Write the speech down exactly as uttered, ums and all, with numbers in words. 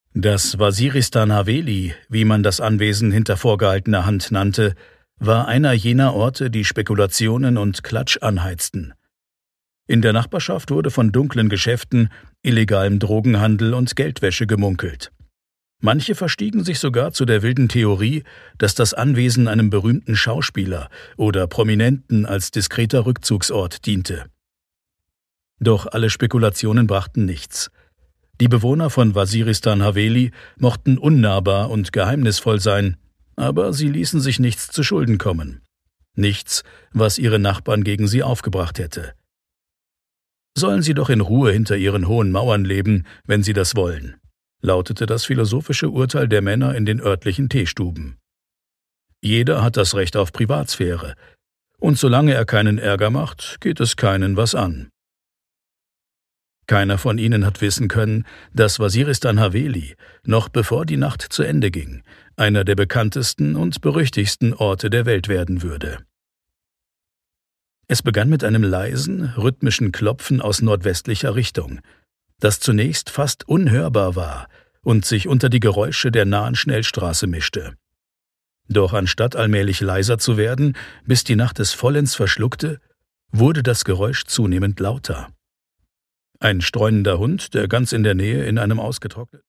Das Waziristan Haveli, wie man das Anwesen hinter vorgehaltener Hand nannte, war einer jener Orte, die Spekulationen und Klatsch anheizten. In der Nachbarschaft wurde von dunklen Geschäften, illegalem Drogenhandel und Geldwäsche gemunkelt. Manche verstiegen sich sogar zu der wilden Theorie, dass das Anwesen einem berühmten Schauspieler oder Prominenten als diskreter Rückzugsort diente. Doch alle Spekulationen brachten nichts. Die Bewohner von Waziristan Haveli mochten unnahbar und geheimnisvoll sein, aber sie ließen sich nichts zu Schulden kommen. Nichts, was ihre Nachbarn gegen sie aufgebracht hätte. Sollen sie doch in Ruhe hinter ihren hohen Mauern leben, wenn sie das wollen, lautete das philosophische Urteil der Männer in den örtlichen Teestuben. Jeder hat das Recht auf Privatsphäre, und solange er keinen Ärger macht, geht es keinen was an. Keiner von ihnen hat wissen können, dass Waziristan Haveli, noch bevor die Nacht zu Ende ging, einer der bekanntesten und berüchtigsten Orte der Welt werden würde. Es begann mit einem leisen, rhythmischen Klopfen aus nordwestlicher Richtung, das zunächst fast unhörbar war und sich unter die Geräusche der nahen Schnellstraße mischte. Doch anstatt allmählich leiser zu werden, bis die Nacht es vollends verschluckte, wurde das Geräusch zunehmend lauter. Ein streunender Hund, der ganz in der Nähe in einem ausgetrockneten